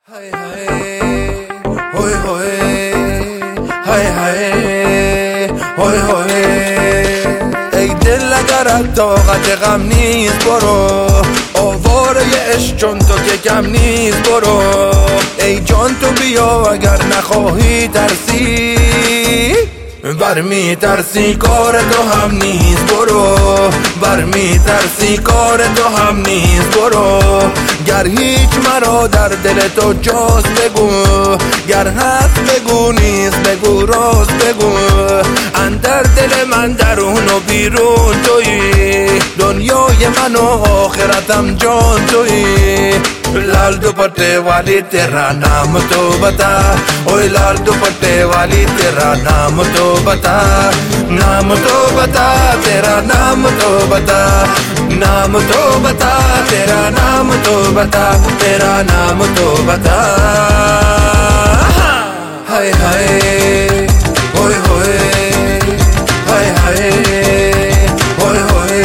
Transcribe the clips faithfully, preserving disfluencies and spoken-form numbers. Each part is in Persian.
Hey hey, hoy hoy, hey hey, hoy hoy. ای دل اگر طاقت غم نیست برو، آواره عشق چون تو که کم نیست برو. ای جان تو بیا اگر نخواهی ترسی، بر می ترسی کار تو هم نیست برو، بر می ترسی کار تو هم نیست برو. گر هیچ مرا در دل تو جاست بگو، گر هست بگو نیست بگو راست بگو. اندر دل من درون و بیرون تویی، دنیای من و آخرتم جان تویی. लाल दुपट्टे वाली तेरा नाम तो बता, ओए लाल दुपट्टे वाली तेरा नाम तो बता, नाम तो बता तेरा नाम तो बता, नाम तो बता तेरा नाम तो बता, तेरा नाम तो बता. हाय हाय ओए होए, हाय हाय ओए होए.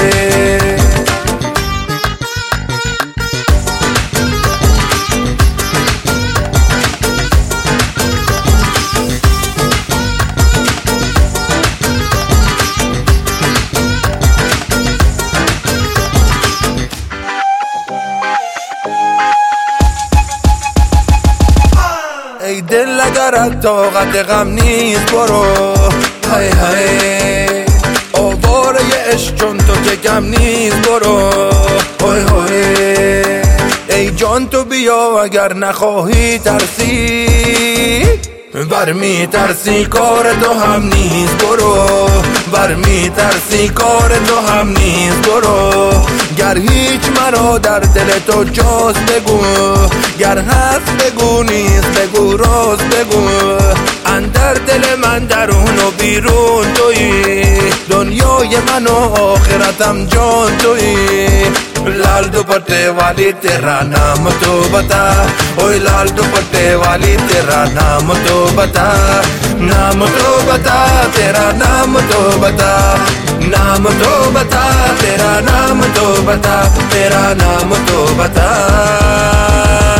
ای دل اگر طاقت غم نیست برو، های های آواره عشق چون تو که کم نیست برو. های های ای جان تو بیا اگر نخواهی ترسی، بر می ترسی کار تو هم نیست برو، بر می ترسی کار تو هم نیست برو. گر هیچ مرا در دل تو جاست بگو، گر هست بگو نیست بگو راست بگو. اندر دل من درون و بیرون تویی، دنیای من و آخرتم جان تویی. लाल दुपट्टे वाली तेरा नाम तो बता, ओए लाल दुपट्टे वाली तेरा नाम तो बता, नाम तो बता तेरा नाम तो बता, नाम तो बता तेरा नाम तो बता, तेरा नाम तो बता.